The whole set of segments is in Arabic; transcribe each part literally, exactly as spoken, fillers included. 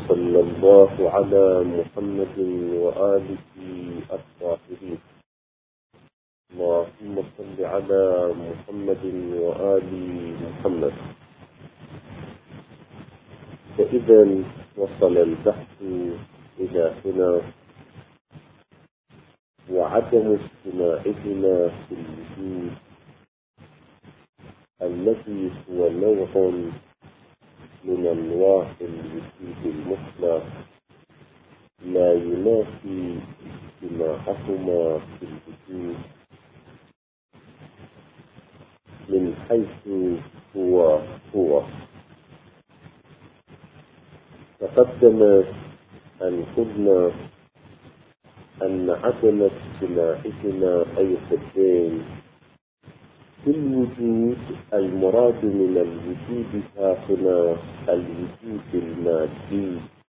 وصلى الله على محمد وآله الطاهرين. اللهم صل على محمد وآل محمد. فإذا وصل البحث إلى هنا وعدم اجتماعهما في الوجود الذي هو نوع من أنواع الوجود المطلق لا ينافي اجتماعهما في الوجود من حيث هو هو. تقدم أن قلنا أن عدم اجتماعهما أي حدين في الوجود المراد من الوجود ها هنا الوجود المادي.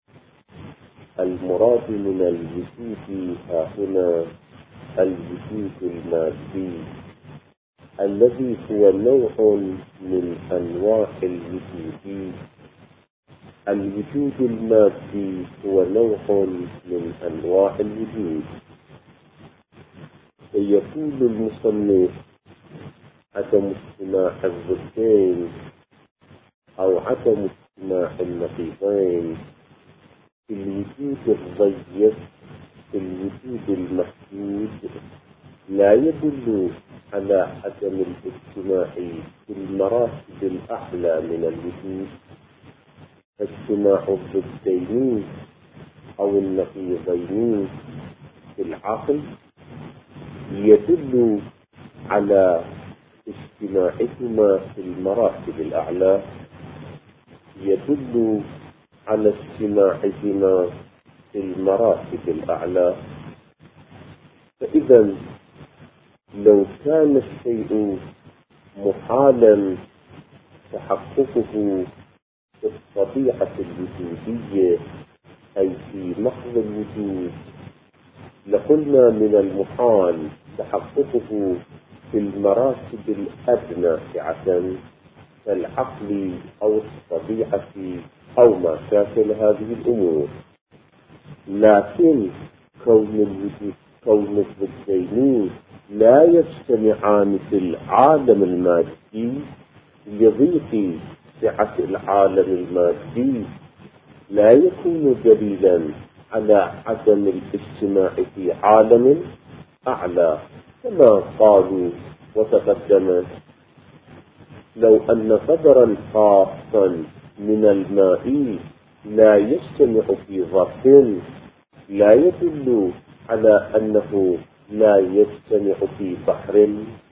المراد من الوجود ها هنا الوجود المادي الذي هو نوع من أنواع الوجود. الوجود المادي هو نوع من أنواع الوجود. يقول المصنف عدم اجتماع الضدين أو عدم اجتماع النقيضين في الوجود الضيق في الوجود المحدود لا يدل على عدم الاجتماع في المراتب الأعلى من الوجود. اجتماع الضدين أو النقيضين في العقل يدل على اجتماعهما في المراتب الأعلى، يدل على اجتماعهما في المراتب الأعلى. فإذا لو كان الشيء محالا تحققه في الطبيعة الوجودية أي في محض الوجود لقلنا من المحال تحققه في المراتب الأدنى سعة كالعقل أو الطبيعة أو ما شاكل هذه الأمور. لكن كون الوجود كون الضدين لا يجتمعان في العالم المادي لضيق سعة العالم المادي لا يكون دليلا على عدم الاجتماع في عالم أعلى. كما قالوا وتقدم لو أن قدرا خاصا من الماء لا يجتمع في ظرف لا يدل على أنه لا يجتمع في بحر.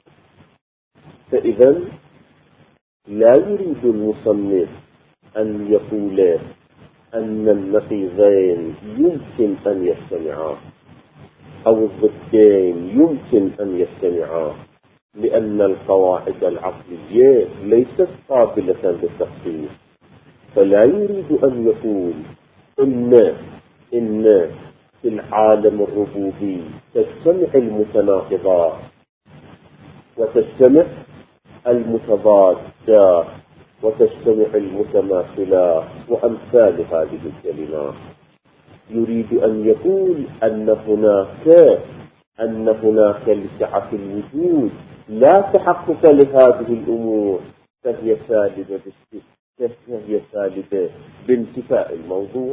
فإذا لا يريد المصنف أن يقول أن النقيضين يمكن أن يجتمعا أو الضدين يمكن أن يجتمعا، لأن القواعد العقلية ليست قابلة للتخصيص. فلا يريد أن يقول إن إن في العالم الربوبي تجتمع المتناقضات وتجتمع المتضادات وتجتمع المتماثلات وأمثال هذه الكلمات. يريد أن يقول أن هناك أن هناك لسعة الوجود لا تحقق لهذه الأمور فهي سالبة فهي سالبة بانتفاء الموضوع.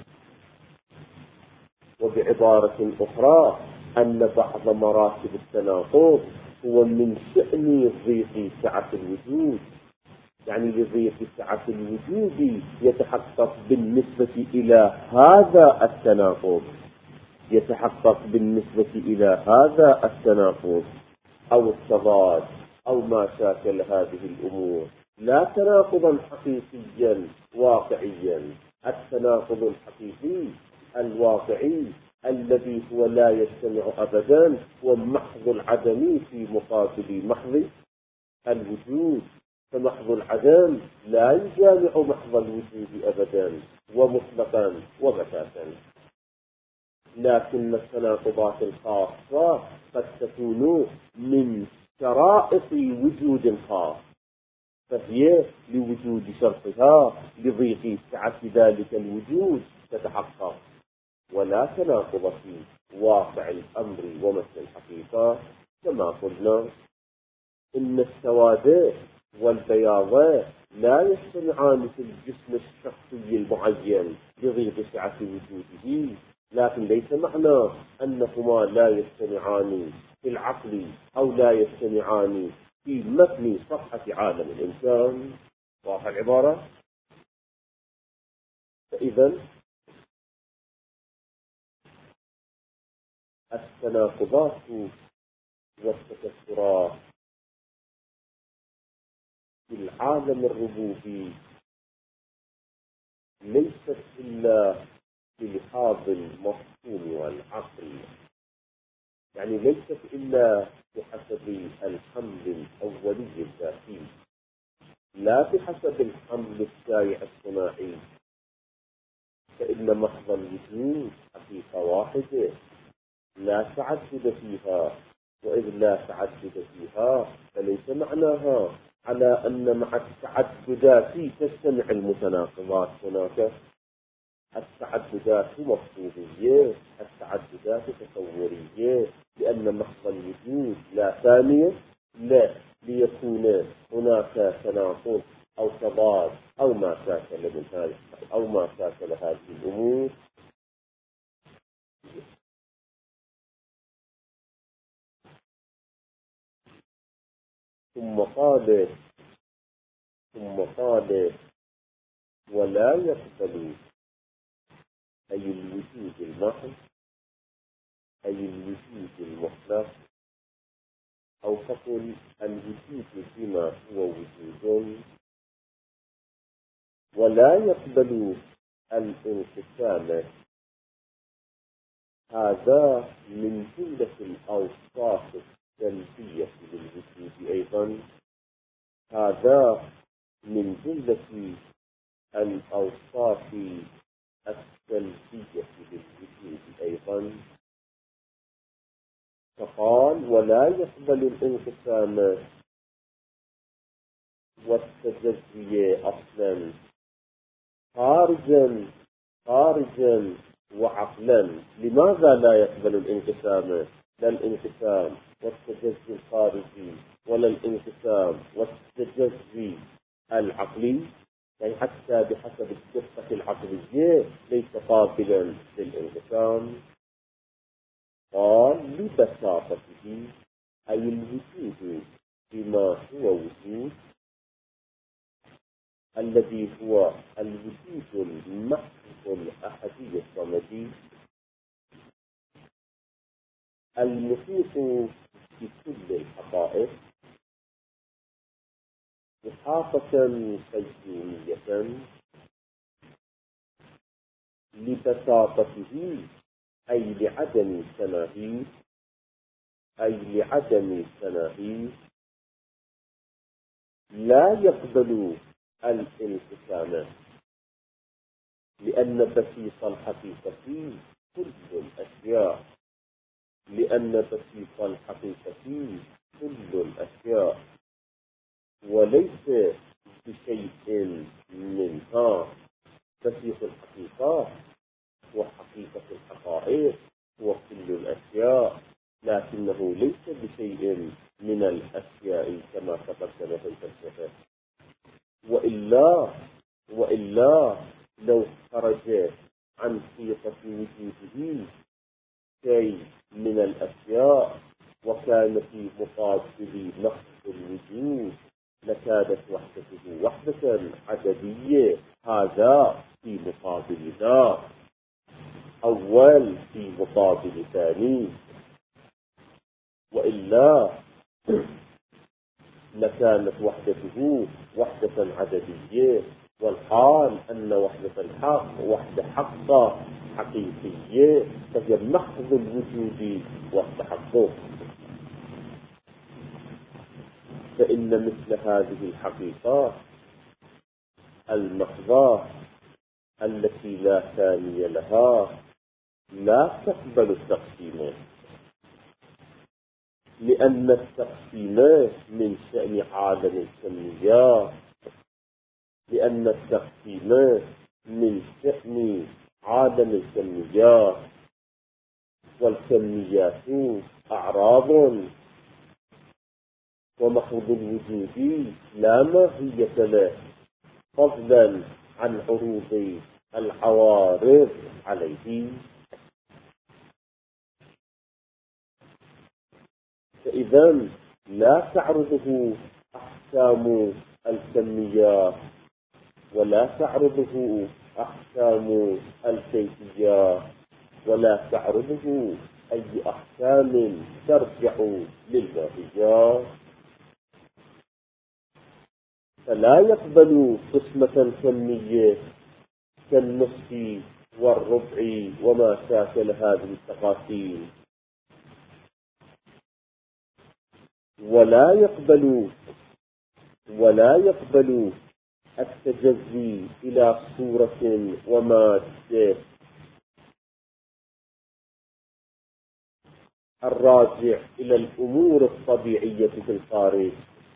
وبعبارة أخرى أن بعض مراتب التناقض هو من شأن ضيق سعة الوجود، يعني لضيق سعة الوجود يتحقق بالنسبة إلى هذا التناقض يتحقق بالنسبة إلى هذا التناقض أو التضاد أو ما شاكل هذه الأمور، لا تناقضا حقيقيا واقعيا. التناقض الحقيقي الواقعي الذي هو لا يجتمع أبدا ومحض العدم في مقابل محض الوجود. فمحض العدم لا يجامع محض الوجود أبدا ومطلقا وبتاتا. لكن التناقضات الخاصة قد تكون من شرائط وجود خاص، فهي لوجود شرطها لضيق سعة ذلك الوجود تتحقق، ولا تناقض في واقع الأمر ومثل الحقيقة. كما قلنا إن السواد والبياض لا يجتمعان في الجسم الشخصي المعين لضيق سعة وجوده، لكن ليس معنى أنهما لا يجتمعان في العقل أو لا يجتمعان في متن صفحة عالم الإنسان. واضح العبارة؟ فإذا التناقضات والتكسرات في العالم الربوبي ليست إلا بلحاظ المفهوم والعقل، يعني ليست إلا بحسب الحمل الأولي الذاتي، لا بحسب الحمل الشائع الصناعي. فإن محض الوجود حقيقة واحدة لا تعدد فيها، وإذ لا تعدد فيها فليس معناها على أن مع التعددات تجتمع المتناقضات. هناك التعددات مفهومية، التعددات تصورية، لأن محض الوجود لا ثانية لا ليكون هناك تناقض أو تضاد أو ما شاكل من هذه أو ما شاكل هذه الأمور. ثم قال ثم قال ولا يقبل أي الوجود المحض أي الوجود المطلق، أو تقل الوجود فيما هو وجود، ولا يقبل الانقسام. هذا من جملة الأوصاف السلبية للوجود أيضا، هذا من جملة الأوصاف السلبية للوجود أيضا. فقال ولا يقبل الانقسام والتجزية أصلا خارجا خارجا وعقلا. لماذا لا يقبل الانقسام؟ لا الانقسام والتجزي الخارجي ولا الانقسام والتجزي العقلي، يعني حتى بحسب الدقة العقلية ليس قابلا للانقسام. قال لبساطته أي الوجود بما هو وجود، الذي هو الوجود المحض الأحدي الصمدي المحيط بكل الحقائق إحاطة قيومية. لبساطته أي لعدم تناهي أي لعدم تناهي لا يقبل الانقسام، لأن بسيط الحقيقة كل الأشياء لأن بسيط الحقيقة كل الأشياء وليس بشيء منها. بسيط الحقيقة وحقيقة الحقائق وكل الأشياء، لكنه ليس بشيء من الأشياء كما تقدم في الفلسفة. وإلا وإلا لو خرج عن حقيقة وجوده شيء من الأشياء وكان في مقابل نقص الوجود لكانت وحدته وحدة عددية. هذا في مقابل ذاك، أول في مقابل ثاني. وإلا لكانت وحدته وحدة عددية، والحال أن وحدة الحق وحدة حقة حقيقية، فهي محض الوجود والتحقق. فإن مثل هذه الحقيقة المحضة التي لا ثاني لها لا تقبل التقسيم، لأن التقسيم من شأن عالم الكميات، لأن التقسيم من شأن عالم الكميات، والكميات أعراض، ومحض الوجود لا ماهية له فضلا عن عروض العوارض عليه. فإذا لا تعرضه أحكام الكميات ولا تعرضه أحكام الكيفيات ولا تعرضه أي أحكام ترجع للماهيات، فلا يقبل قسمة كمية كالنصف والربع وما شاكل هذه التقاسيم، ولا يقبل ولا يقبل التجزي إلى صورة ومادة الراجع إلى الأمور الطبيعية في الخارج،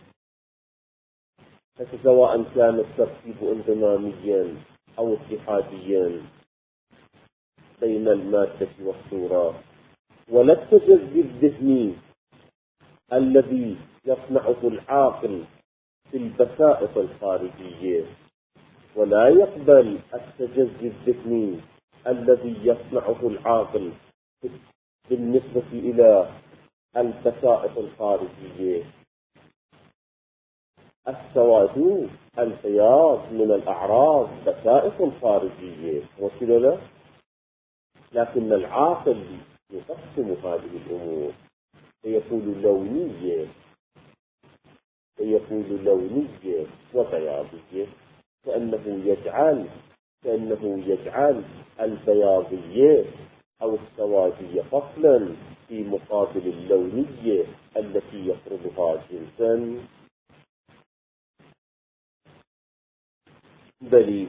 سواء كان الترتيب انضماميا أو اتحاديا بين المادة والصورة، ولا التجزي الذهني الذي يصنعه العاقل في البسائط الخارجية، ولا يقبل التجزي الذهني الذي يصنعه العاقل بالنسبة إلى البسائط الخارجية. السواد البياض من الأعراض بسائط خارجية وكذا، لكن العاقل يقسم هذه الأمور فيقول لونية فيقول لونية وبياضية، كأنه يجعل كأنه يجعل البياضية أو السوادية فصلا في مقابل اللونية التي يفرضها جنسا. بل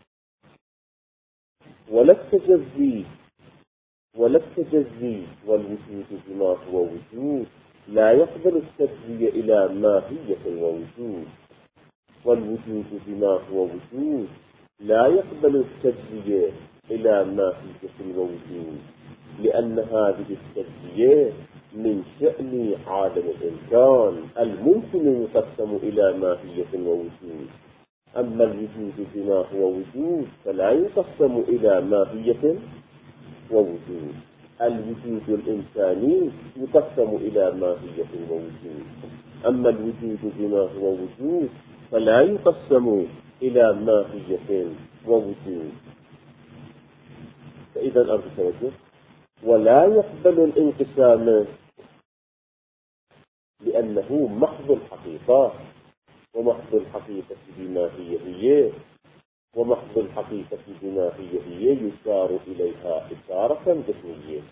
ولا التجزي ولا التجزي والوجود بما هو وجود لا يقبل التجزية إلى ماهية ووجود، والوجود بما هو وجود لا يقبل التجزية إلى ماهية ووجود، لأن هذه التجزية من شأن عالم الإمكان الممكن يقسم إلى ماهية ووجود، أما الوجود بما هو وجود فلا يقسم إلى ماهية ووجود. الوجود الإنساني يقسم إلى ماهية ووجود، أما الوجود بما هو وجود فلا يقسم إلى ماهية ووجود. فإذا أرجو توجه، ولا يقبل الانقسام لأنه محض الحقيقة، ومحض الحقيقة بما هي هي ومحض الحقيقة بما هي هي يشار إليها إشارة ذهنية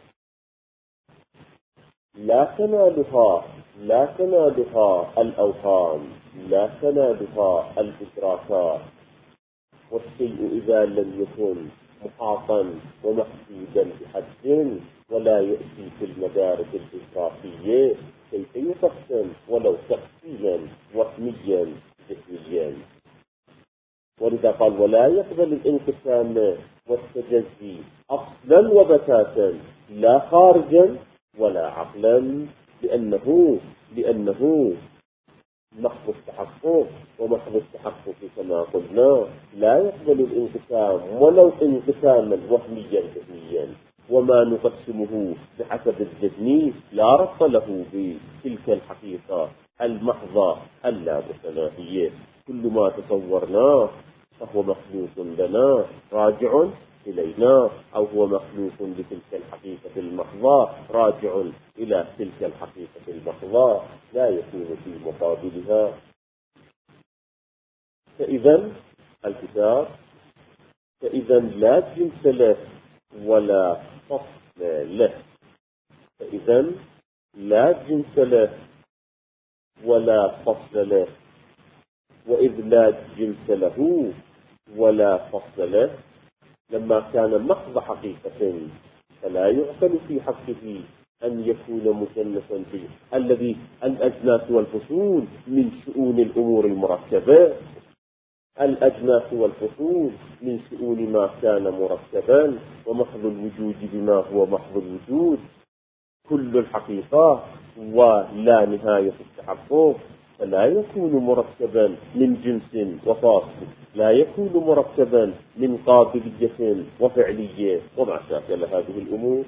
لا تنالها لا تنالها الأوهام، لا تنالها الإدراكات. والشيء إذا لم يكن محاطا ومحدودا بحد ولا يأتي في المدارك الإدراكية كيف يقسم ولو تقسيما وهميا ذهنيا. ولذا قال ولا يقبل الانقسام والتجزي أصلا وبتاتا لا خارجا ولا عقلا، لأنه لأنه محض التحقق، ومحض التحقق كما قلنا لا يقبل الانقسام ولو انقساما وهميا ذهنيا، وما نقسمه بحسب الذهني لا ربط له بتلك الحقيقة المحضة اللامتناهية. كل ما تصورناه فهو مخلوق لنا راجع إلينا، أو هو مخلوق لتلك الحقيقة المحضة راجع إلى تلك الحقيقة المحضة، لا يكون في مقابلها. فإذا الكتاب فإذا لا جنس له ولا فصل له فإذا لا جنس له ولا فصل له وإذ لا جنس له ولا فصل له لما كان محض حقيقة فلا يعقل في حقه أن يكون مجنسا به الذي الأجناس والفصول من شؤون الأمور المركبة، الأجناس والفصول من شؤون ما كان مركبا ومحض الوجود بما هو محض الوجود كل الحقيقة ولا نهاية التحقق، فلا يكون مركبا من جنس وفاصل، لا يكون مركبا من قابلية وفعلية وما شاكل هذه الأمور،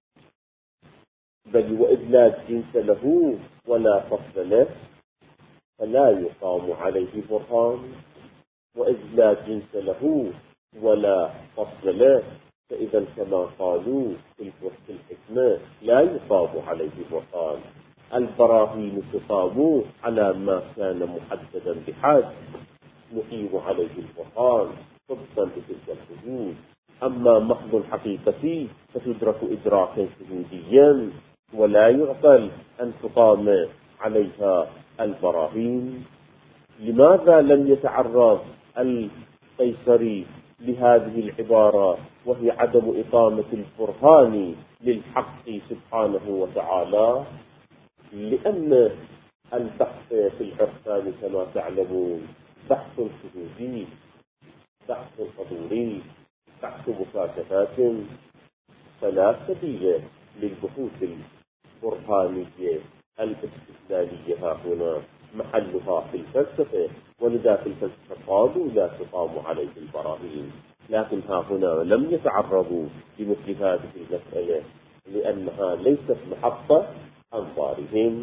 بل وإذ لا جنس له ولا فصل له فلا يقام عليه برهان، وإذ لا جنس له ولا فصل له فإذا كما قالوا في الحكمة لا يقام عليه برهان. البراهين تقام على ما كان محددا بحد نقيم عليه البرهان طبقا لتلك الحدود. أما محض الحقيقة فتدرك إدراكا شهوديا ولا يعقل أن تقام عليها البراهين. لماذا لم يتعرض القيصري لهذه العبارة وهي عدم إقامة البرهان للحق سبحانه وتعالى؟ لأن البحث في العرفان كما تعلمون بحث شهودي، بحث حضوري، بحث مكاشفات، فلا سبيل للبحوث البرهانية الاستدلالية ها هنا محلها في الفلسفة، ولذا في الفلسفة قالوا لا تقام عليه البراهين، لكن ها هنا لم يتعرضوا لمثل هذه المسألة لأنها ليست محطة أنظارهم.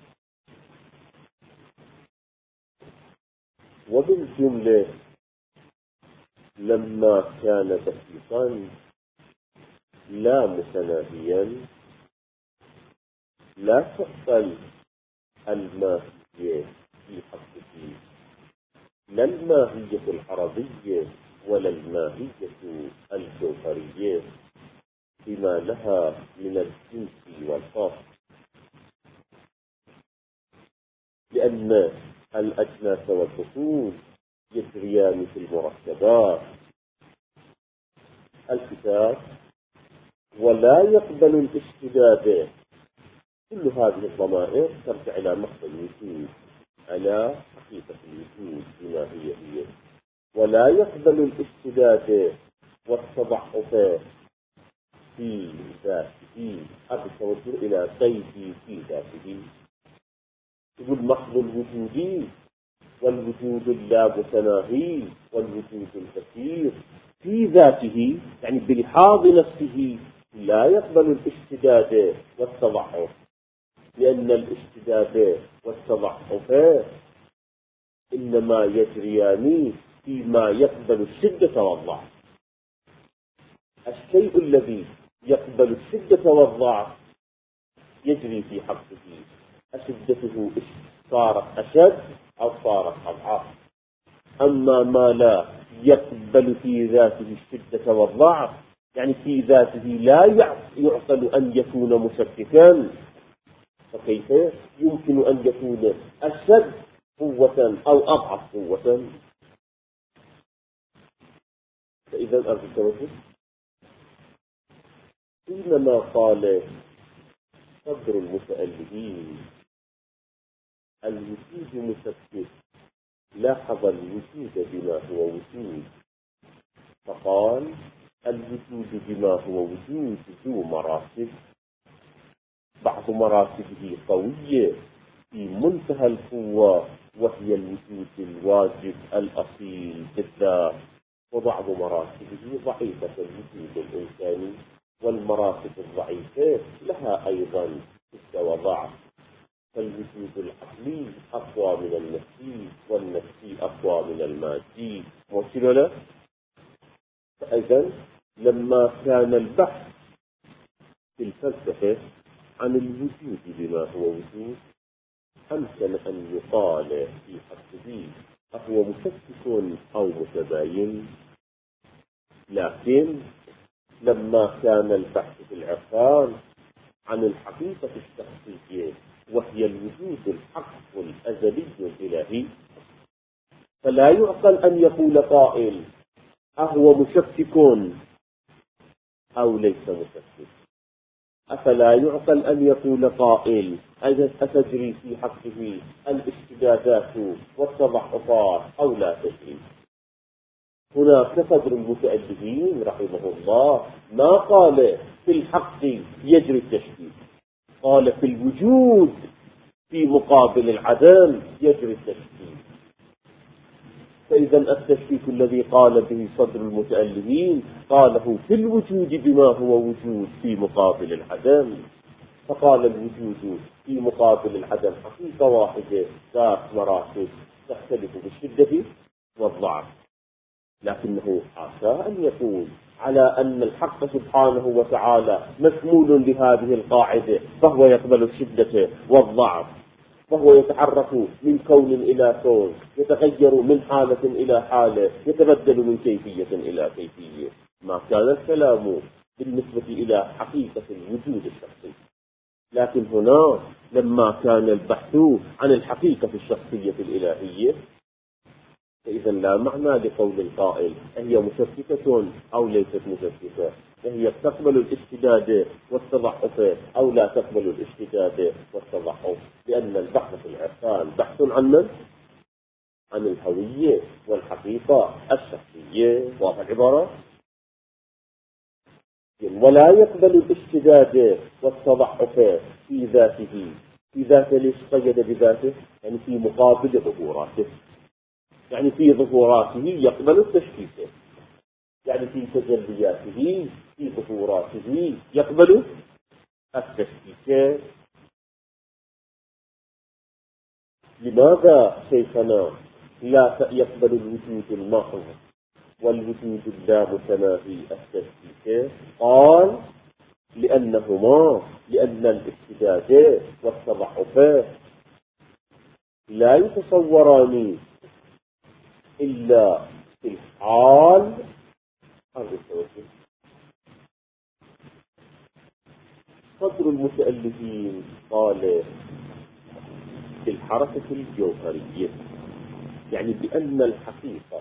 وبالجملة لما كان دقيقا لا متناهيا لا تعقل الماهية في حقه، لا الماهية العربية ولا الماهية الجوهرية بما لها من الجنس والفصل، لأن الأجناس والفصول يجريان في المركبات الكتاب ولا يقبل الاشتداد. كل هذه الضمائر ترجع إلى محض الوجود، على حقيقة الوجود بما هي هي، ولا يقبل الاشتداد والتضعف في ذاته، هذا التوجه إلى قيد في ذاته. يقول محض الوجود والوجود اللامتناهي والوجود الكثير في ذاته، يعني بلحاظ نفسه لا يقبل الاشتداد والتضعف، لأن الاشتداد والتضعف إنما يجريان فيما يقبل الشدة والضعف. الشيء الذي يقبل الشدة والضعف يجري في حقه، أشدته صارت أشد أو صارت أضعف. أما ما لا يقبل في ذاته الشدة والضعف، يعني في ذاته لا يعقل أن يكون مشككا، فكيف يمكن أن يكون أشد قوة أو أضعف قوة؟ فإذا أرجو التوجه حينما قال صدر المتألهين الوجود مشكك لاحظ الوجود بما هو وجود، فقال الوجود بما هو وجود ذو مراتب، بعض مراتبه قوية في منتهى القوة وهي الوجود الواجب الأصيل بالذات، وبعض مراتبه ضعيفة الوجود الإنساني، والمراتب الضعيفة لها أيضا مستوى ضعف، فالوجود العقلي أقوى من النفسي والنفسي أقوى من المادي، وصل له؟ فإذا لما كان البحث في الفلسفة عن الوجود بما هو وجود أمكن أن يقال في حقه أهو مشكك أو متباين، لكن لما كان البحث في العرفان عن الحقيقة الشخصية وهي الوجود الحق الأزلي الإلهي، فلا يعقل أن يقول قائل أهو مشكك أو ليس مشكك. أفلا يعقل أن يقول قائل أتجري في حقه الاشتدادات والتضعفات أو لا تجري؟ هناك صدر المتألفين رحمه الله ما قال في الحق يجري التشكيك، قال في الوجود في مقابل العدم يجري التشكيك. فإذا التشكيك الذي قال به صدر المتألفين قاله في الوجود بما هو وجود في مقابل العدم. فقال الوجود في مقابل العدم حقيقة واحدة ذات مراتب تختلف بالشدة والضعف، لكنه عسى أن يكون على أن الحق سبحانه وتعالى مشمول لهذه القاعدة، فهو يقبل الشدة والضعف، فهو يتحرك من كون إلى كون، يتغير من حالة إلى حالة، يتبدل من كيفية إلى كيفية. ما كان الكلام بالنسبة إلى حقيقة الوجود الشخصي، لكن هنا لما كان البحث عن الحقيقة الشخصية الإلهية، فإذا لا معنى لقول القائل هي مشككة أو ليست مشككة، هي تقبل الاشتداد والتضعف أو لا تقبل الاشتداد والتضعف، لأن البحث في العرفان بحث عن من؟ عن الهوية والحقيقة الشخصية. واضح العبارة؟ ولا يقبل الاشتداد والتضعف في ذاته. في ذاته ليش قيد بذاته؟ يعني في مقابل ظهوراته، يعني في ظهوراته يقبل التشكيك، يعني في تجلياته في ظهوراته يقبل التشكيك. لماذا شيخنا لا يقبل الوجود المحض والوجود اللامتناهي التشكيك؟ قال لأنهما لأن الاشتداد والتضعف لا يتصوران إلا في الحال صدر المتألفين قال في الحركة الجوهرية، يعني بأن الحقيقة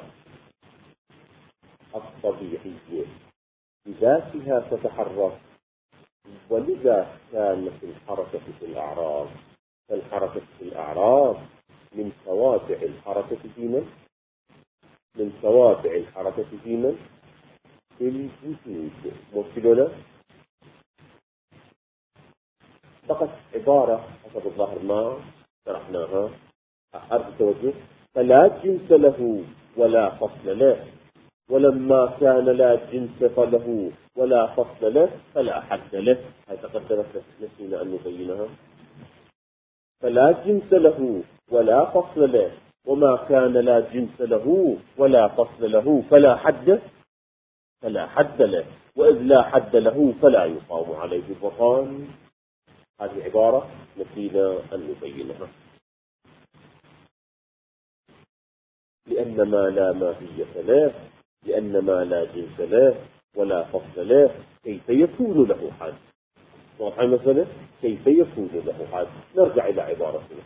الطبيعية بذاتها تتحرك، ولذا كانت الحركة في الأعراض. فالحركة في الأعراض من توابع الحركة في من؟ من توابع الحركة في من؟ في الوجود. مفصلنا فقط عبارة حسب الظاهر ما شرحناها أرض توجه. فلا جنس له ولا فصل له، ولما كان لا جنس له ولا فصل له فلا حد له. هذه تقدمت نسينا أن نبينها. فلا جنس له ولا فصل له، وما كان لا جنس له ولا فصل له فلا حد فلا حد له، وإذ لا حد له فلا يقام عليه البطلان. هذه عبارة نسينا أن نبينها. لأن ما لا ماهية له، لأن ما لا جنس له ولا فصل له، كيف يكون له حد؟ واضح المسألة؟ كيف يكون له حد؟ نرجع إلى عبارتنا.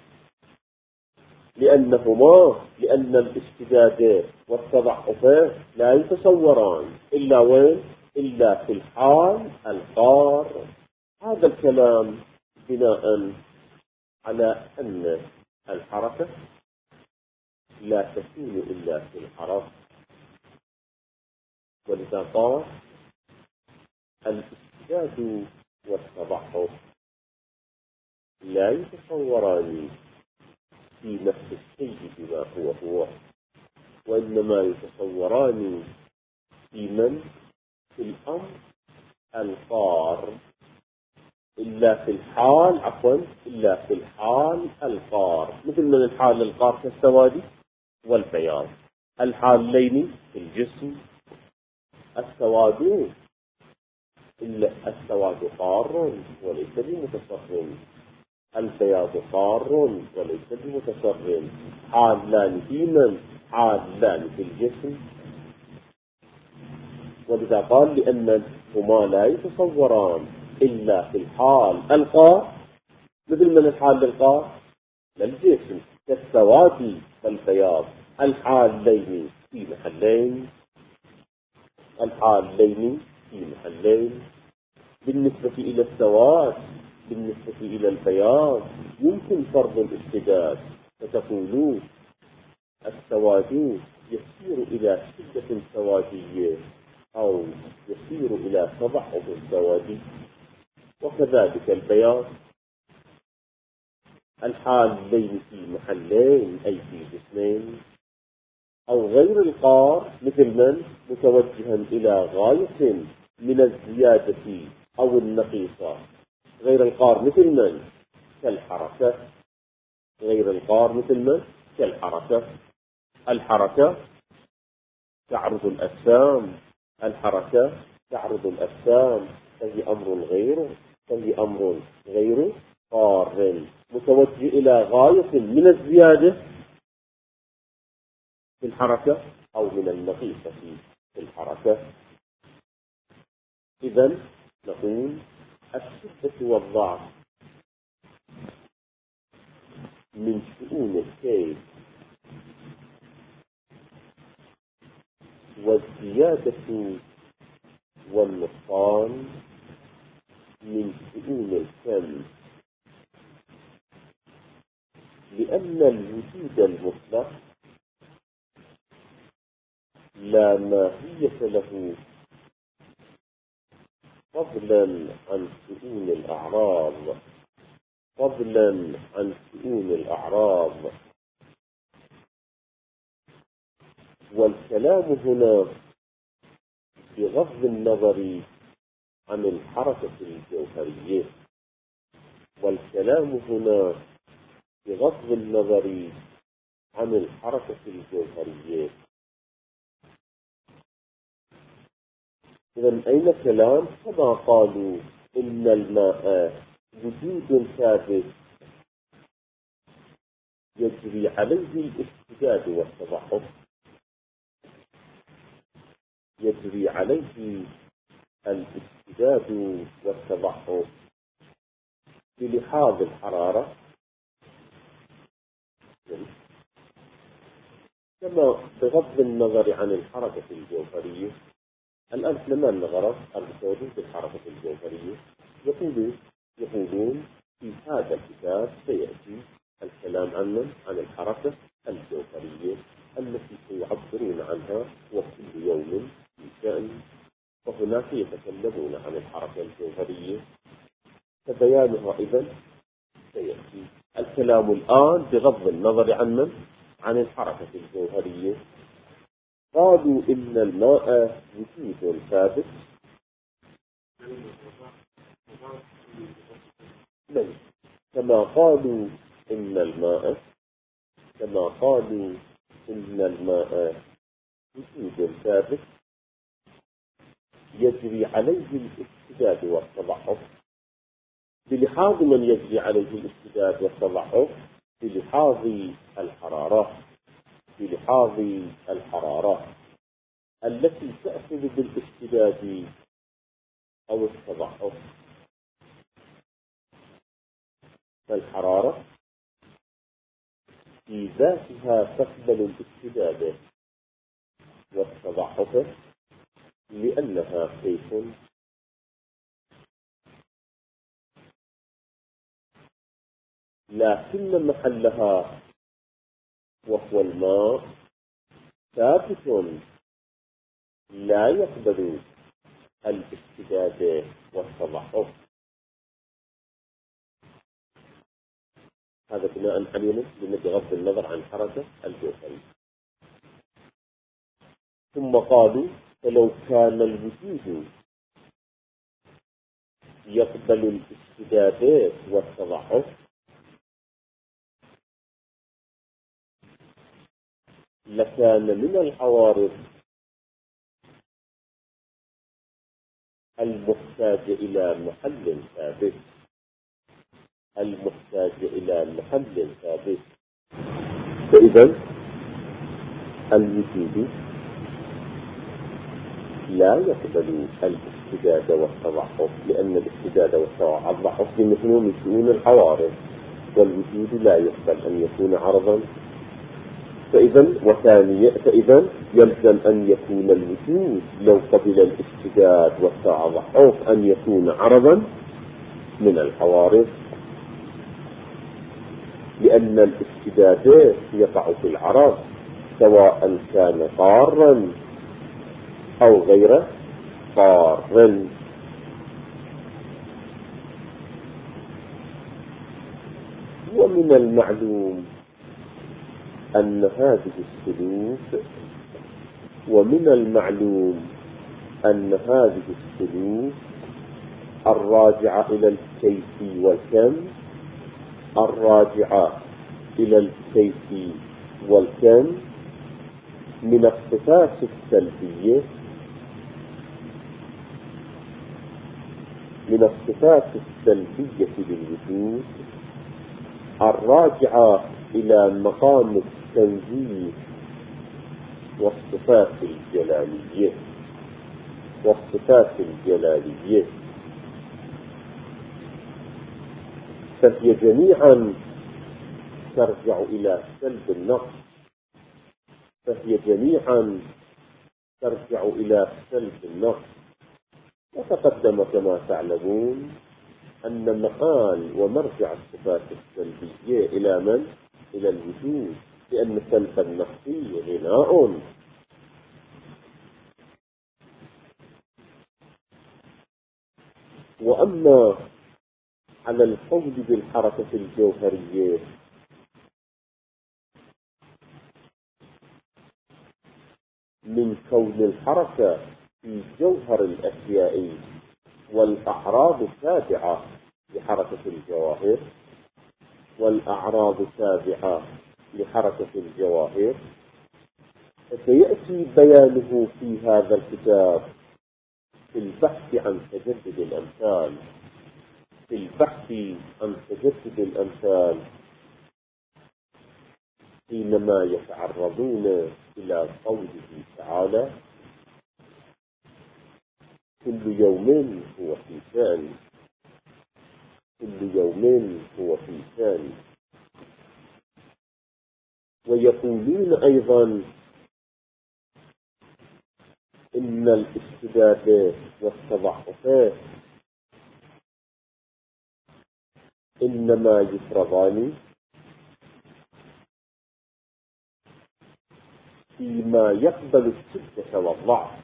لأنهما لأن الاشتداد والتضعف لا يتصوران إلا وين؟ إلا في الحال القار. هذا الكلام بناء على أن الحركة لا تكون إلا في الحرف، ولذا قال الاشتداد والتضعف لا يتصوران في نفس الشيء بما هو هو، وإنما يتصوران في من؟ في الأمر القار. إلا في الحال عفوا إلا في الحال القار، مثل من الحال القار كالسواد والبياض. الحالين في الجسم، السواد إلا السواد قار وليس بمتصر، البياض قار وليس بمتصر. حالان في من؟ حالان في الجسم. ولذا قال لأنهما لا يتصوران إلا في الحال القار، مثل من الحال القار للجسم كالسواد والبياض. الحالين في محلين، الحالين في محلين. بالنسبة إلى السواد بالنسبة إلى البياض يمكن فرض الاشتداد، فتقول السواد يسير إلى شدة سوادية أو يسير إلى تضعف سوادي. وكذلك البياض الحالين في محلين أي في جسمين، أو غير القار مثل من متوجها إلى غاية من الزيادة أو النقيصة. غير القار مثل من كالحركة. غير القار مثل من كالحركة. الحركة تعرض الأجسام. الحركة تعرض الأجسام فهي أمر غير فهي أمر غير قار متوجه إلى غاية من الزيادة في الحركة أو من النقيصة في الحركة. إذن نقول الشدة والضعف من شؤون الكيف، والزيادة والنقصان من شؤون الكم، لأن الوجود المطلق لا ماهية له فضلا عن شؤون الأعراض فضلا عن شؤون الأعراض. والكلام هنا بغض النظر عن الحركة الجوهرية. والكلام هنا بغض النظر عن الحركة الجوهرية. إذن أين كلام؟ كما قالوا إن الماء وجود ثابت يجري عليه الاستجاد والتضعف، يجري عليه الاستجاد والتضعف بلحاظ الحرارة، كما بغض النظر عن الحركة الجوهرية. الآن لما الغرض المسؤولين في الحركة الجوهرية يقولون يقولون في هذا الكتاب سيأتي الكلام عنه عن الحركة الجوهرية التي سيعبرون عنها وكل يوم في شأن، وهناك يتكلمون عن الحركة الجوهرية فبيانها إذن سيأتي. الكلام الآن بغض النظر عنه عن الحركة الجوهرية. قالوا إن الماء وجود ثابت كما قالوا إن الماء كما قالوا إن الماء وجود ثابت يجري عليه الاستجاد والتضعف. بلحاظ من يجري عليه الاستجاد والتضعف؟ بلحاظ الحرارة بلحاظ الحرارة التي تأخذ بالاستجاد أو التضعف. فالحرارة في ذاتها تقبل الاستجاد والتضعف لأنها كيف لكن محلها وهو الماء ثابت لا يقبل الاستجاد والتضعف. هذا بناء عليه بغض النظر عن حركة الجوهرية. ثم قالوا فلو كان الوجود يقبل الاستجادات والتضعف لكان من العوارض المحتاج إلى محل ثابت المحتاج إلى محل ثابت. فإذا الوجود لا يقبل الاستجاد والتضعف، لأن الاستجاد والتضعف من شؤون العوارض، والوجود لا يقبل أن يكون عرضا. فإذا وثانيا فإذا يلزم أن يكون الوجود لو قبل الاستجاد والتضعف أن يكون عرضا من العوارض، لأن الاستجادات يقع في العرض سواء كان ضارا أو غير ضار. ومن المعلوم أن هذه السلوك ومن المعلوم أن هذه السلوك الراجعة إلى الكيف والكم الراجعة إلى الكيف والكم من الصفات السلبية من الصفات السلبية للوجود الراجعة إلى مقام التنزيه والصفات الجلالية والصفات الجلالية فهي جميعا ترجع إلى سلب النقص فهي جميعا ترجع إلى سلب النقص. وتقدم كما تعلمون أن مآل ومرجع الصفات السلبية إلى من؟ إلى الوجود، لأن سلب النقص غناء. وأما على القول بالحركة الجوهرية من كون الحركة في جوهر الأشياء والأعراض تابعة لحركة الجواهر والأعراض تابعة لحركة الجواهر، فسيأتي بيانه في هذا الكتاب في البحث عن تجدد الأمثال في البحث عن تجدد الأمثال حينما يتعرضون إلى قوله تعالى كل يوم هو في شأن كل يوم هو في شأن. ويقولون أيضا إن الاشتداد والتضعفات إنما يفرضان فيما يقبل الشدة والضعف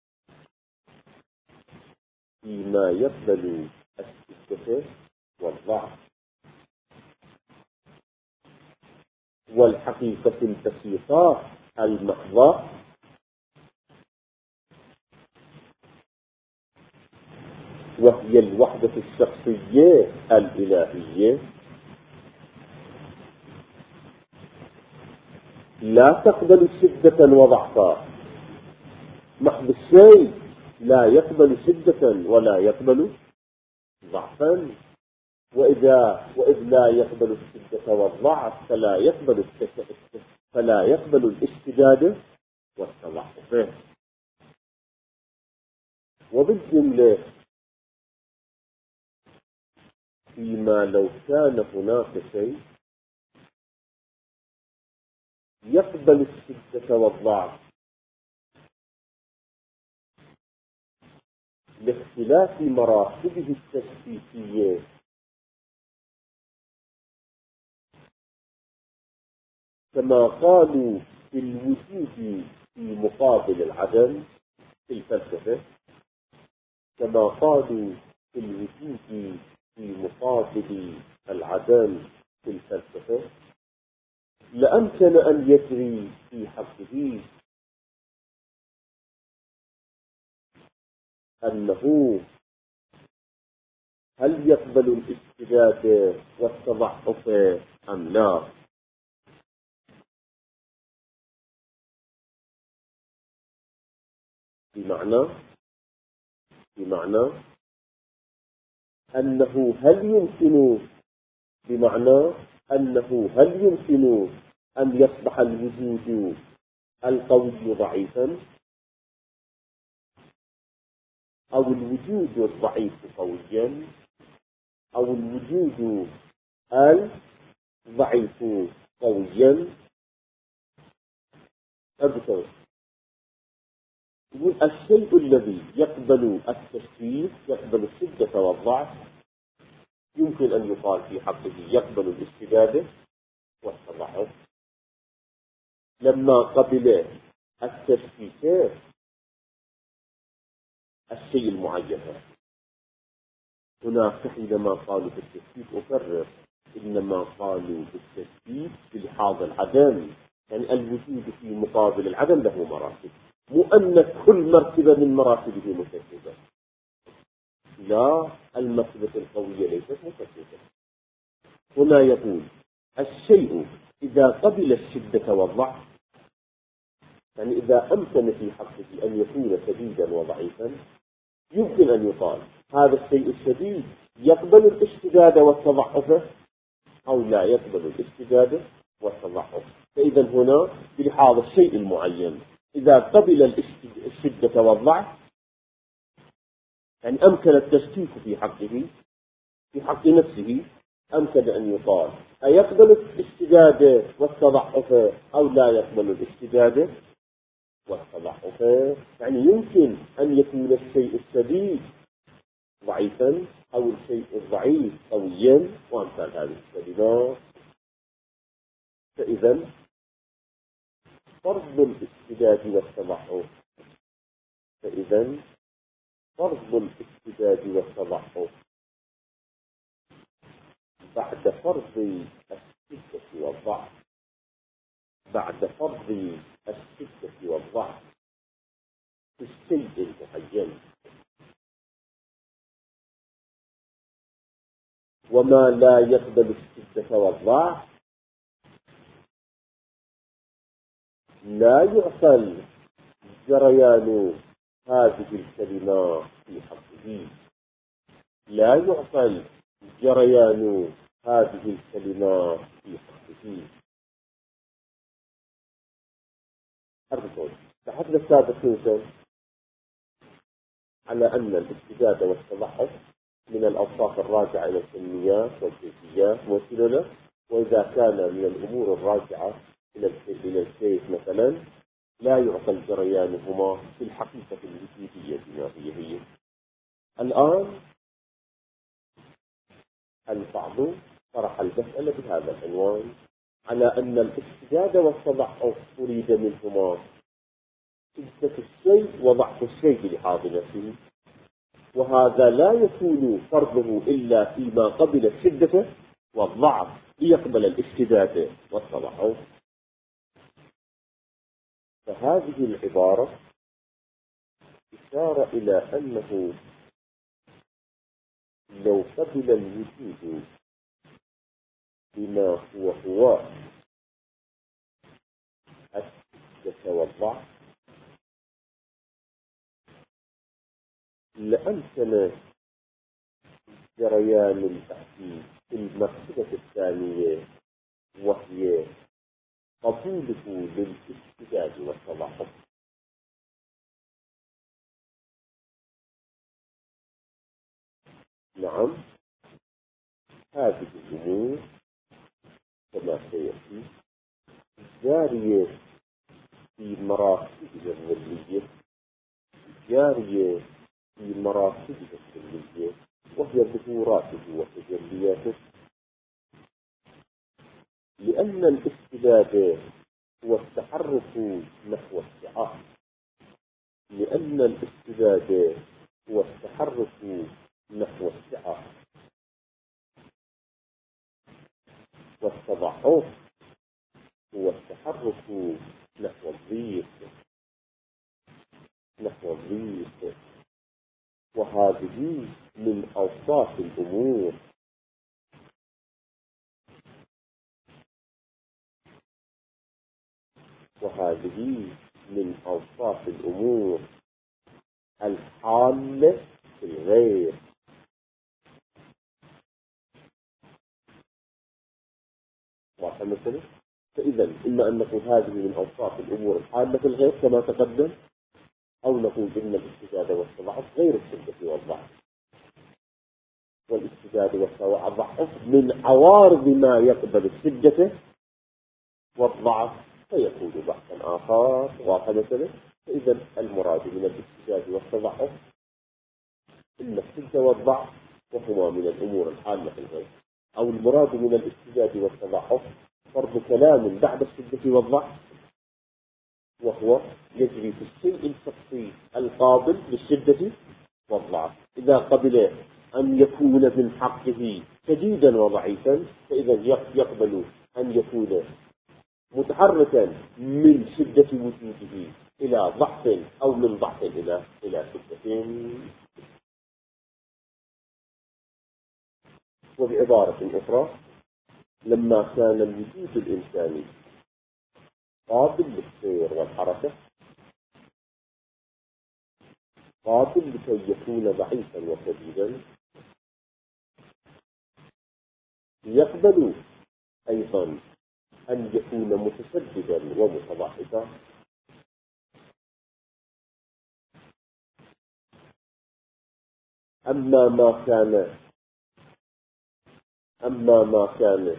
فيما يقبل الشدة والضعف. والحقيقة البسيطة المحضة وهي الوحدة الشخصية الإلهية لا تقبل شدة وضعفا. محض الشيء لا يقبل شدة ولا يقبل ضعفا، وإذا وإذ لا يقبل الشدة والضعف فلا يقبل فلا يقبل الاشتداد والتضعف. وبالجملة فيما لو كان هناك شيء يقبل الشدة والضعف لاختلاف مراتبه التشخيصية كما قالوا في الوجود في مقابل العدم في الفلسفة كما قالوا في الوجود في مقابل العدم في الفلسفة، لأمكن أن يجري في حقه أنه هل يقبل الاشتداد والتضعف أم لا. بمعنى بمعنى أنه هل يمكن بمعنى أنه هل يمكن أن يصبح الوجود القوي ضعيفا أو الوجود الضعيف قويا أو الوجود الضعيف قويا؟ أبدا. يقول الشيء الذي يقبل التشخيص يقبل الشدة والضعف يمكن أن يقال في حقه يقبل الاشتداد والتضعف. لما قبل التشكيك الشيء المعين. هناك حينما قالوا بالتشكيك أكرر إنما قالوا بالتشكيك بلحاظ العدم، يعني الوجود في مقابل العدم له مراتب، مو أن كل مرتبة من مراتبه مشككة. لا، المرتبة القوية ليست مشككة. هنا يقول الشيء إذا قبل الشدة والضعف، يعني إذا أمكن في حقه أن يكون شديدا وضعيفا، يمكن أن يقال هذا الشيء الشديد يقبل الاشتداد والتضعف أو لا يقبل الاشتداد والتضعف. فإذا هنا بلحاظ الشيء المعين إذا قبل الشدة والضعف، يعني أمكن التشكيك في حقه في حق نفسه، أمكن أن يقال أيقبل الاشتداد والتضعف أو لا يقبل الاشتداد والتضعف. يعني يمكن أن يكون الشيء الشديد ضعيفا أو الشيء الضعيف قويا وأمثال هذه الكلمات. فإذا فرض الاشتداد والتضعف فإذا فرض الاشتداد والتضعف بعد فرض الشدة والضعف بعد فرض الشدة والضعف في الشيء المعين، وما لا يقبل الشدة والضعف لا يعقل جريان هذه الكلمات في حقه لا يعقل جريان هذه الكلمات في حقه. أرجو تحدث سابقا على أن الاشتداد والتضعف من الأوصاف الراجعة إلى الكميات والكيفيات موصلة، وإذا كان من الأمور الراجعة إلى الكيف مثلا لا يعقل جريانهما في الحقيقة الوجودية ما هي هي. الآن البعض طرح المسألة بهذا العنوان على أن الاشتداد والتضعف أريد منهما شدة الشيء وضعف الشيء بلحاظ نفسه، وهذا لا يكون فرضه إلا فيما قبل الشدة والضعف ليقبل الاشتداد والتضعف. فهذه العبارة إشارة إلى أنه لو قبل الوجود بما هو هو الشدة والضعف لأمكن جريان التحديد في المرتبة الثانية، وهي قبوله للاشتداد والتضعف. نعم، هذه الأمور كما سيأتي جارية في مراتبه الظلية جارية في مراتبه الظلية وهي ظهوراته وتجلياته، لأن الاشتداد هو التحرك نحو السعة لأن الاشتداد هو التحرك نحو السعة والتضعف هو التحرك نحو الضيق نحو الضيق وهذه من أوصاف الأمور وهذه من أوصاف الأمور الحالة في الغير. واضح مثلا؟ فإذا إما أن نقول هذه من أوصاف الأمور الحالة في الغير كما تقدم، أو نقول إن الاشتداد والتضعف غير الشدة والضعف، والاشتداد والتضعف من عوارض ما يقبل الشدة والضعف، فيكون بحثا آخر. واضح مثلا؟ فإذا المراد من الاشتداد والتضعف إن الشدة والضعف وهما من الأمور الحالة في الغير، أو المراد من الاشتداد والتضعف فرض كلام بعد الشدة والضعف وهو يجري في الشيء الشخصي القابل للشدة والضعف. إذا قبل أن يكون من حقه شديدا وضعيفا فإذا يقبل أن يكون متحركا من شدة وجوده إلى ضعف أو من ضعف إلى إلى شدة. وبعبارة أخرى، لما كان الوجود الإنساني قابل للسير والحركة، قابل لكي يكون ضعيفا وشديدا، يقبل أيضا أن يكون متشددا ومتضعفا. أما ما كان أما ما كان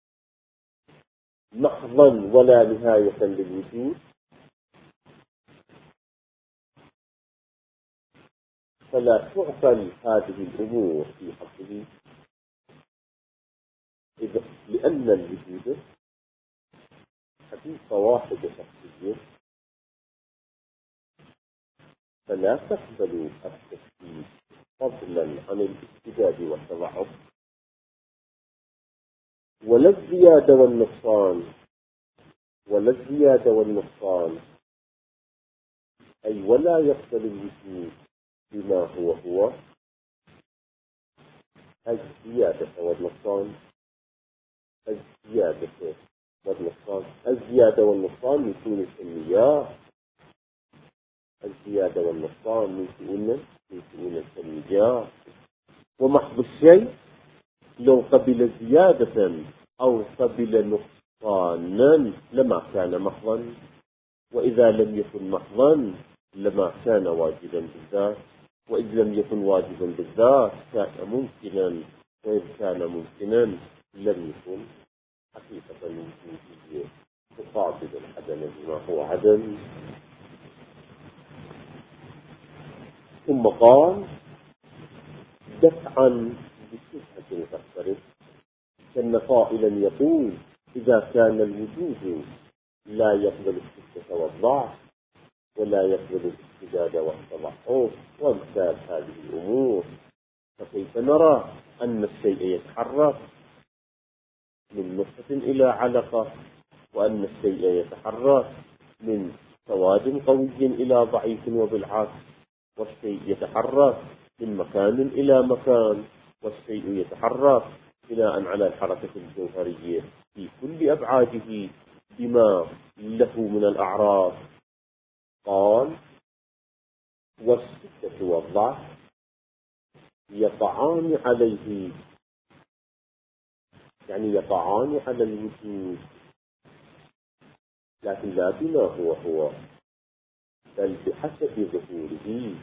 محضا ولا نهاية للوجود فلا تعقل هذه الأمور في حقه، إذا لأن الوجود حقيقة واحدة شخصية، فلا تقبل التفكير فضلا عن الاستجاب والتضعف، ولا الزيادة والنقصان ولا الزيادة والنقصان أي ولا يقبل الوجود بما هو هو الزيادة والنقصان. الزيادة والنقصان الزيادة والنقصان من شؤون الكميات، الزيادة والنقصان من شؤون من شؤون الكميات. ومحض الشيء لو قبل زيادة أو قبل نقصانا لما كان محضا، وإذا لم يكن محضا لما كان واجبا بالذات، وإذ لم يكن واجبا بالذات كان ممكنا، وإذ كان ممكنا لم يكن حقيقة وجودية تقابل العدم بما هو عدم. ثم قال دفعا بشبهة تختلف، كأن قائلا يقول إذا كان الوجود لا يقبل الشدة والضعف ولا يقبل الاستجابة والتضعف وامثال هذه الأمور، فكيف نرى أن الشيء يتحرك من نقطة إلى علقة، وأن الشيء يتحرك من سواد قوي إلى ضعيف وبالعكس، والشيء يتحرك من مكان إلى مكان، والشيء يتحرك بناء على الحركة الجوهرية في كل أبعاده بما له من الأعراض. قال والشدة والضعف يقعان عليه، يعني يقعان على الوجود، لكن لا بما هو هو، بل بحسب ظهوره،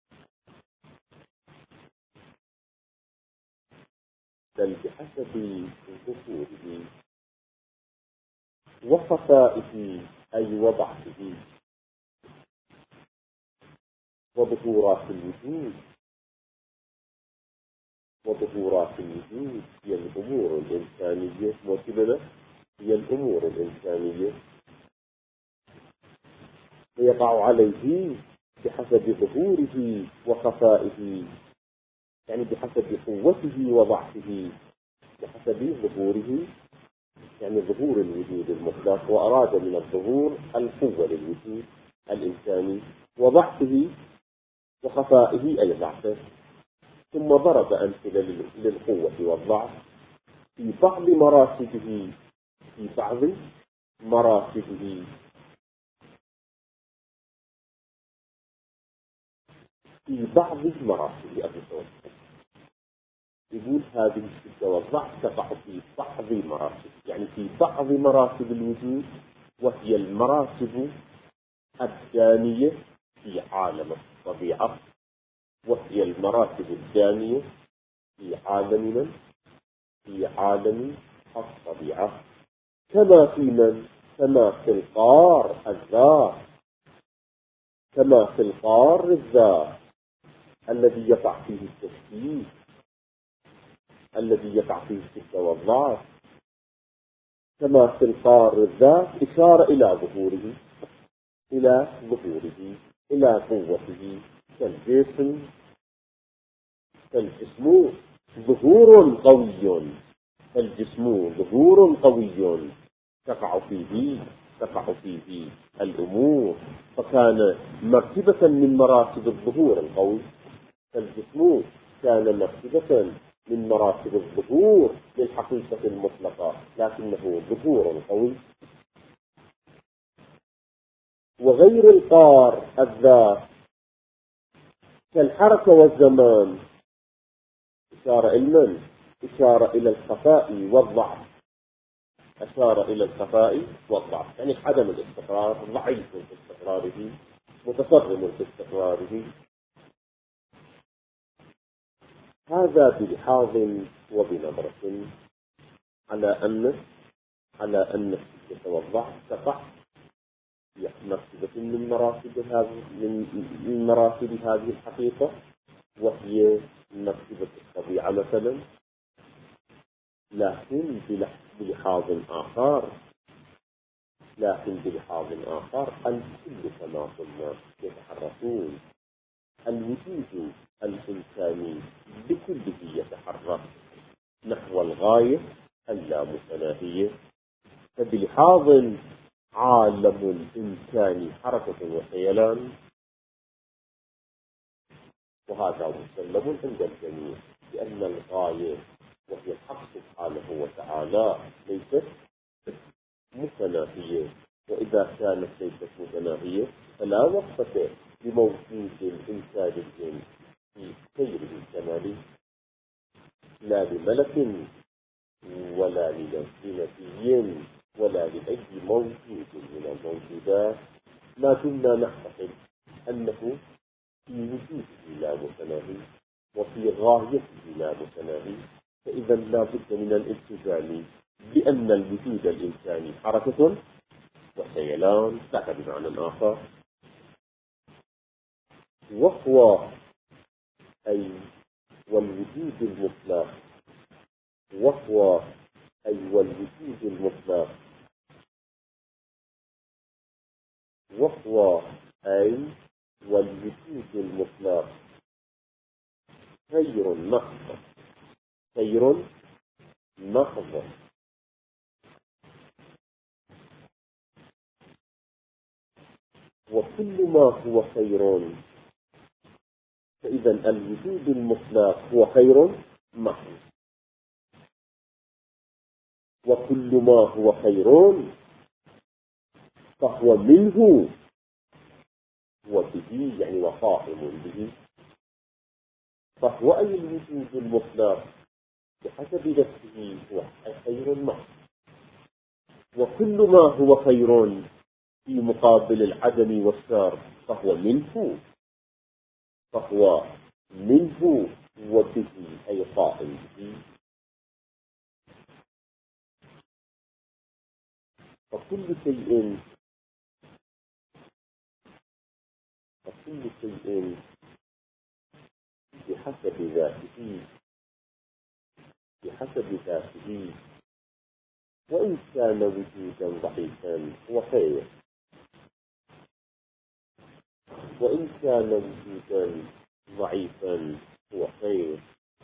بل بحسب ظهوره وخفائه أي وضعفه. وظهورات الوجود وظهورات الوجود هي الأمور الإنسانية، وكذا هي الأمور الإنسانية، فيقع عليه بحسب ظهوره وخفائه، يعني بحسب قوته وضعفه. بحسب ظهوره يعني ظهور الوجود المطلق، وأراد من الظهور القوة للوجود الإنساني، وضعفه وخفائه أي ضعفه. ثم ضرب أمثلة للقوة والضعف في بعض مراتبه في بعض مراتبه في بعض مراتبه أبو يقول هذه الشدة والضعف تقع في بعض مراتب، يعني في بعض مراتب الوجود، وهي المراتب الدانية في عالم الطبيعة، وهي المراتب الدانية في عالمنا في عالم الطبيعة، كما في من كما في القار الذات كما في القار الذات الذي يقع فيه التشكيك، الذي يقع فيه الشدة والضعف، كما في القار الذات إشارة إلى ظهوره. إلى ظهوره، إلى قوته. كالجسم فالجسم ظهور قوي، الجسم ظهور قوي تقع فيه تقع فيه الأمور، فكان مرتبة من مراتب الظهور القوي. فالجسم كان مرتبة من مراتب الظهور للحقيقة المطلقة، لكنه ظهور قوي. وغير القار الذات كالحركة والزمان إشارة إلى إشارة إلى الخفاء والضعف، أشار إلى الخفاء والضعف، يعني عدم الاستقرار، ضعيف في استقراره، متصرم في استقراره. هذا بلحاظ وبنظرة على أن على أن الشدة والضعف تقع في مرتبة من مراتب هذه من مراتب هذه الحقيقة، وهي مرتبة الطبيعة مثلا. لكن بلحاظ آخر لكن بلحاظ آخر الكل كما قلنا يتحركون. الوجود الإنساني بكله يتحرك نحو الغاية اللامتناهية. فبلحاظ عالم الإنسان حركة وخيلان، وهذا مسلم عند الجميع، لأن الغاية وهي الحق سبحانه وتعالى ليست متناهية، وإذا كانت ليست متناهية فلا وقفة لموجود إنساني في سيره الكمالي، لا لملك ولا لنبي ولا لأي موجود من الموجودات، ما دمنا نعتقد أنه في وجوده لا متناهي وفي غايته لا متناهي، فإذا لا بد من الالتزام بأن الوجود الإنساني حركة وخيلان، لا بمعنى آخر. وهو أي والوجود المطلق وهو أي والوجود المطلق وهو أي والوجود المطلق خير محض خير محض وكل ما هو خير، فإذا الوجود المطلق هو خير محض، وكل ما هو خير فهو منه وبه، يعني وقائم به. فهو أي الوجود المطلق بحسب نفسه هو خير محض، وكل ما هو خير في مقابل العدم والشر فهو منه فهو منه وبه، أي قائم به. فكل شيء فكل شيء بحسب ذاته بحسب ذاته وإن كان وجودا ضعيفا هو خير، وإن كان وجودا ضعيفا هو خير.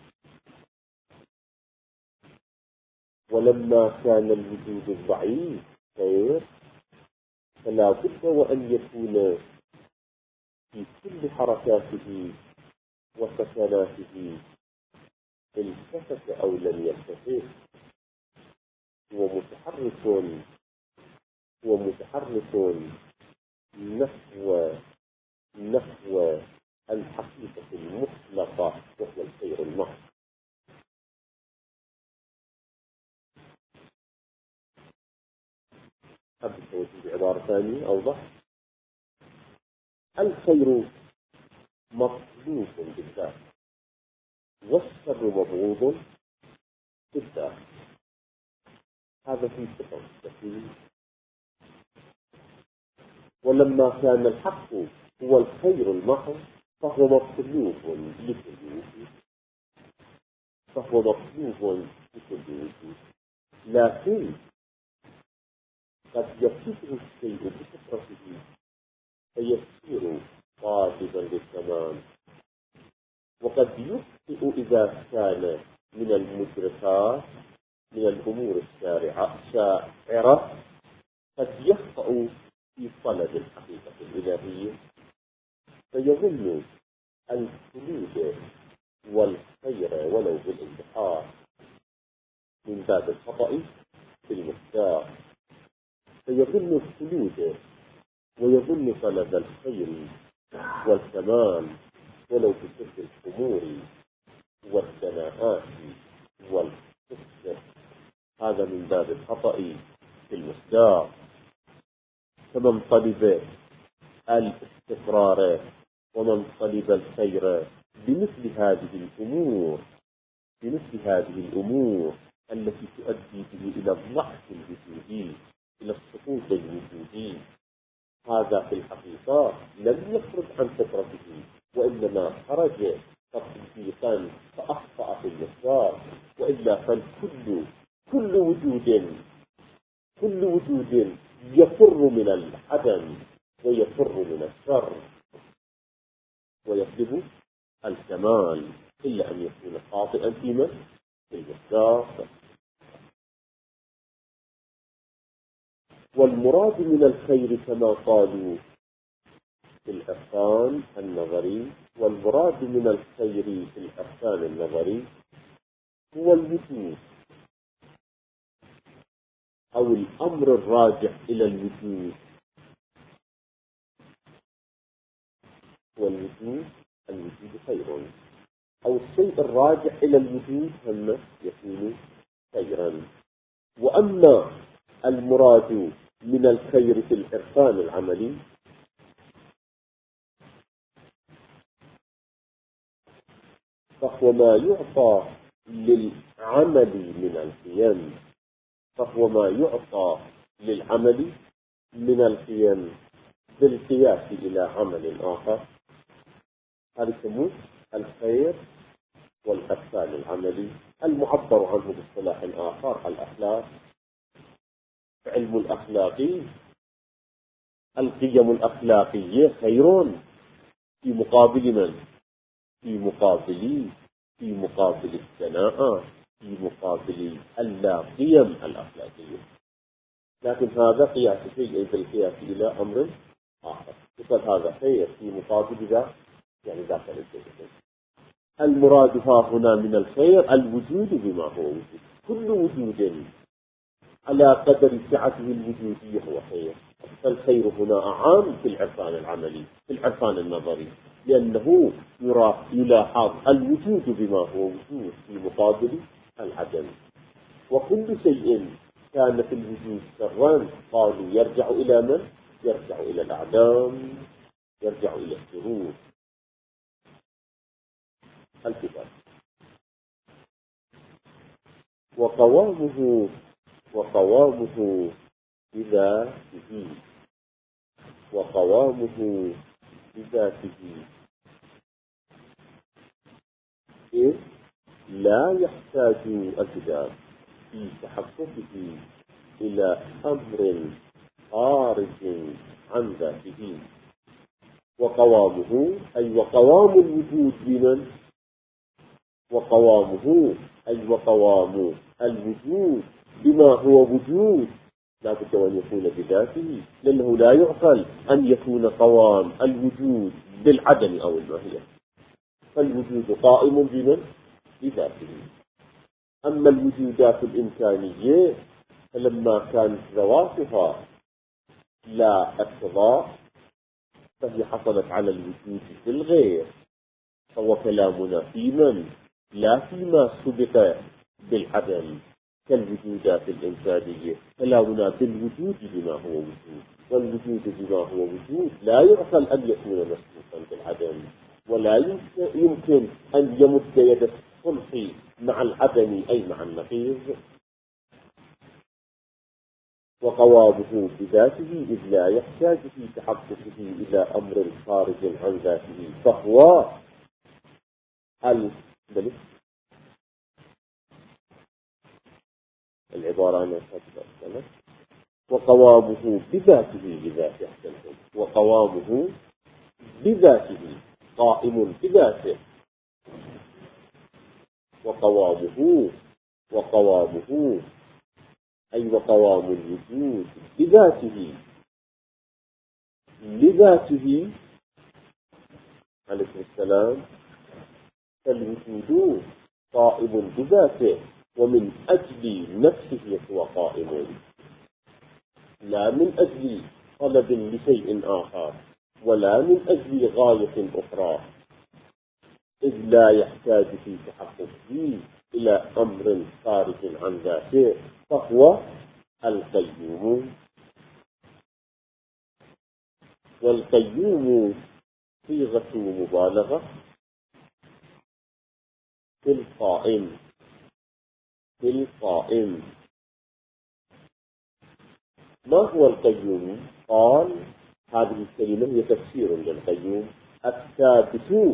ولما كان الوجود الضعيف خير، فلا بد وأن يكون في كل حركاته وسكناته التفت أو لم يلتفت، هو متحرك هو متحرك نحو نحو الحقيقة المطلقة وهو الخير المحض. حبيت أوجد بعبارة ثانية أوضح. الخير مطلوب بالذات والشر مبغوض بالذات، هذا في صفة تكوين. ولما كان الحق هو الخير المحض فهو مطلوب لكل وجود فهو مطلوب لكل وجود لكن قد يصفه الشيء بكثرته فيصير طالبا للتمام. وقد يخطئ إذا كان من المدركات من الأمور الشارعة الشاعرة، قد يخطأ في طلب الحقيقة الإلهية فيظن الخلود والخير ولو بالانتحار من باب الخطأ في المختار، فيظن الخلود ويظن طلب الخير والكمال ولو بكسر الأمور والثناءات والحسن، هذا من باب الخطأ في المختار. فمن طلب الاستقرار ومن طلب الخير بمثل هذه الأمور بمثل هذه الأمور التي تؤدي به إلى الضعف الوجودي، إلى السقوط الوجودي، هذا في الحقيقة لم يخرج عن فطرته، وإنما خرج تطبيقا فأخطأ في المسار. وإلا فالكل كل وجود كل وجود يفر من العدم ويفر من الشر ويطلب الكمال، إلا أن يكون خاطئا فيما في المسار. والمراد من الخير كما قالوا في العرفان النظري، والمراد من الخير في العرفان النظري هو الوجود أو الأمر الراجع إلى الوجود، والوجود الوجود خير، أو الشيء الراجع إلى الوجود هم يكون خيرا. وأما المراد من الخير في العرفان العملي فهو ما يعطى للعمل من القيم فهو ما يعطى للعمل من القيم بالقياس إلى عمل آخر، هذا يسموه الخير والعرفان العملي، المعبر عنه باصطلاح آخر الأخلاق. علم الأخلاقي القيم الأخلاقية خير في مقابل من؟ في مقابل في مقابل الثناء، في مقابل اللا قيم الأخلاقية. لكن هذا قياس شيء بالقياس إلى أمر آخر، يقول هذا خير في مقابل ذا، يعني ذاك الشيء. المراد ها هنا من الخير الوجود بما هو وجود، كل وجود على قدر سعته الوجودية هو خير. فالخير هنا عام في العرفان العملي في العرفان النظري، لأنه يرى يلاحظ الوجود بما هو وجود في مقابل العدم. وكل شيء كان في الوجود شرا قالوا يرجع إلى من؟ يرجع إلى الأعدام، يرجع إلى الشرور. الكتاب وقوامه وقوامه بذاته وقوامه بذاته إذ لا يحتاج الكتاب في تحققه إلى أمر خارج عن ذاته. وقوامه أي وقوام الوجود بمن؟ وقوامه أي وقوام الوجود بما هو وجود لا بد أن يكون بذاته، لأنه لا يعقل أن يكون قوام الوجود بالعدم أو الماهية، فالوجود قائم بمن؟ بذاته. أما الوجودات الإمكانية فلما كانت ذواتها لا اقتضاء فهي حصلت على الوجود في الغير، فهو كلامنا في من؟ لا فيما سبق بالعدم كالوجودات الإنسانية، كلامنا بالوجود بما هو وجود، والوجود بما هو وجود لا يعقل أن يكون مسبوقا بالعدم، ولا يمكن أن يمد يد الصلح مع العدم أي مع النقيض. وقوامه بذاته إذ لا يحتاج في تحققه إلى أمر خارج عن ذاته، فهو الملك. العبارة أنا أتكلم وقوامه بذاته بذاته أحسنتم، وقوامه بذاته، قائم بذاته، وقوامه وقوامه أي وقوام الوجود بذاته لذاته عليه السلام، فالوجود قائم بذاته، ومن أجل نفسه هو قائم، لا من أجل طلب لشيء آخر ولا من أجل غاية أخرى، إذ لا يحتاج في تحققه إلى أمر خارج عن ذاته، فهو القيوم. والقيوم صيغة مبالغة في القائم في القائم. ما هو القيوم؟ قال هذه الكلمة هي تفسير للقيوم: الثابت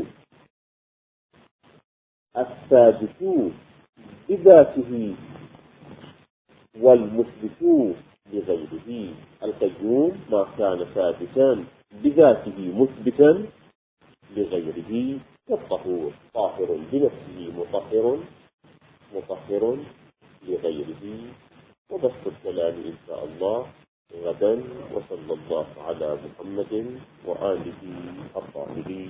الثابت بذاته والمثبت بغيره. القيوم ما كان ثابتا بذاته مثبتا بغيره، كالطهور طاهر بنفسه مطهر مطهر لغيره. وبسط الكلام إن شاء الله غدا، وصلى الله على محمد وآله الطاهرين.